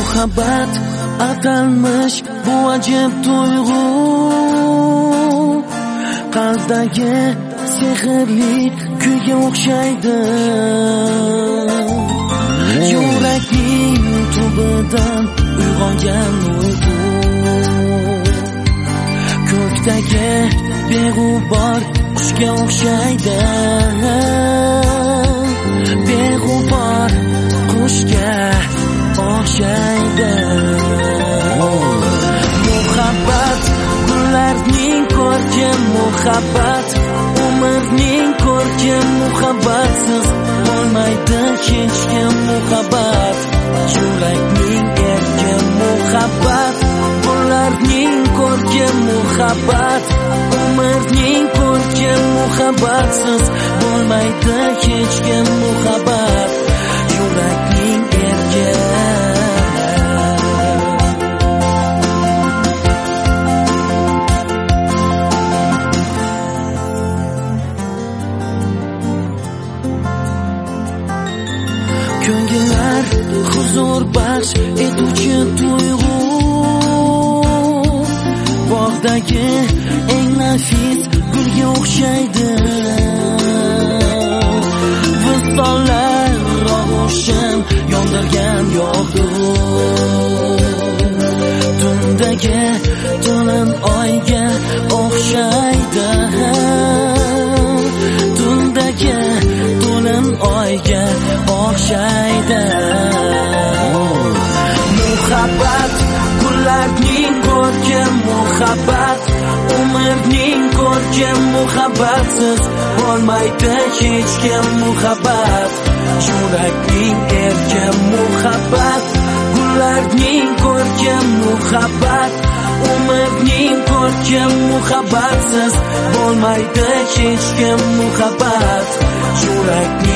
Muhabbat atalmish bu ajib tuyg'u, qalbdagi sehrli kuyga o'xshaydi. Yurakning tubidan uyg'ongan uyqu, ko'kdagi beg'ubor qushga o'xshaydi. Beg'ubor qushga o'xshaydi. Muhabbat gullarning ko'rki, muhabbat umrning ko'rki, muhabbatsiz bo'lmaydi hech kim. Muhabbat yurakning erki, muhabbat gullarning ko'rki, muhabbat umrning ko'rki, muhabbatsiz bo'lmaydi hech kim. Muhabbat yurakning erki. Ko'ngillar huzur baxsh etuvchi tuyg'u, bog'dagi eng nafis gulga o'xshaydi. Vistonlar og'ushin yondirgan yoqdir, tundagi to'lin oyga o'xshaydi. Tundagi to'lin oyga o'xshaydi. Muhabbat gullarning ko'rki, muhabbat umrning ko'rki, muhabbatsiz bo'lmaydi hech kim. Muhabbat yurakning erki, muhabbat gullarning ko'rki, muhabbat umrning ko'rki, muhabbatsiz bo'lmaydi hech kim. Muhabbat yurakning